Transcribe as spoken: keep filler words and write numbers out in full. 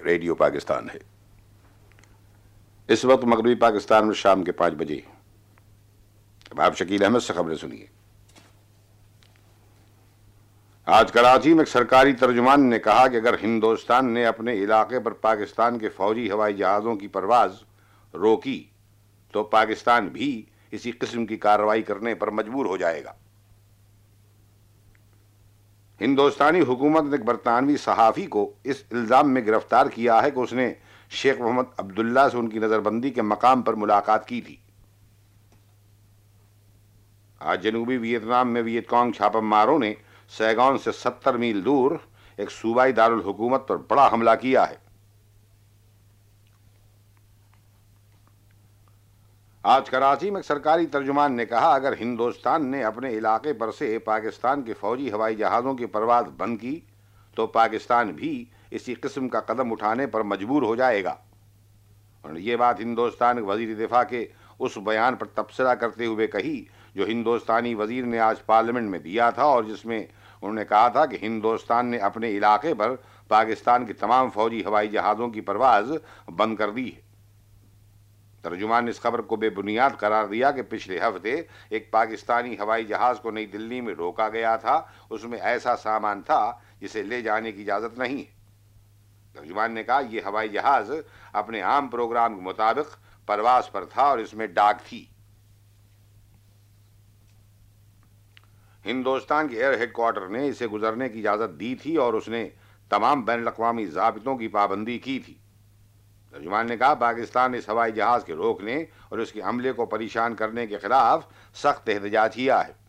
Radio Pakistan ہے۔ اس وقت مغربی پاکستان میں شام کے پانچ بجے۔ اب آپ شکیل احمد سے خبریں سنیے۔ آج کراچی میں ایک سرکاری ترجمان نے کہا کہ اگر ہندوستان نے اپنے علاقے پر پاکستان کے فوجی ہوائی جہازوں کی پرواز روکی تو پاکستان بھی اسی قسم کی کارروائی کرنے پر مجبور ہو جائے گا۔ ہندوستانی حکومت نے ایک برطانوی صحافی کو اس الزام میں گرفتار کیا ہے کہ اس نے شیخ محمد عبداللہ سے ان کی نظر بندی کے مقام پر ملاقات کی تھی۔ آج جنوبی ویتنام میں ویت کانگ چھاپم ماروں نے سیگون سے ستر میل دور ایک صوبائی دارالحکومت پر بڑا حملہ کیا ہے۔ آج کراچی میں ایک سرکاری ترجمان نے کہا اگر ہندوستان نے اپنے علاقے پر سے پاکستان کے فوجی ہوائی جہازوں کی پرواز بند کی تو پاکستان بھی اسی قسم کا قدم اٹھانے پر مجبور ہو جائے گا۔ اور یہ بات ہندوستان کے وزیر دفاع کے اس بیان پر تبصرہ کرتے ہوئے کہی جو ہندوستانی وزیر نے آج پارلیمنٹ میں دیا تھا اور جس میں انہوں نے کہا تھا کہ ہندوستان نے اپنے علاقے پر پاکستان کے تمام فوجی ہوائی جہازوں کی پرواز بند کر دی ہے۔ ترجمان نے اس خبر کو بے بنیاد قرار دیا کہ پچھلے ہفتے ایک پاکستانی ہوائی جہاز کو نئی دلی میں روکا گیا تھا، اس میں ایسا سامان تھا جسے لے جانے کی اجازت نہیں ہے۔ ترجمان نے کہا یہ ہوائی جہاز اپنے عام پروگرام کے مطابق پرواز پر تھا اور اس میں ڈاک تھی۔ ہندوستان کے ایئر ہیڈ کوارٹر نے اسے گزرنے کی اجازت دی تھی اور اس نے تمام بین الاقوامی ضابطوں کی پابندی کی تھی۔ ترجمان نے کہا پاکستان نے اس ہوائی جہاز کے روکنے اور اس کے عملے کو پریشان کرنے کے خلاف سخت احتجاج کیا ہے۔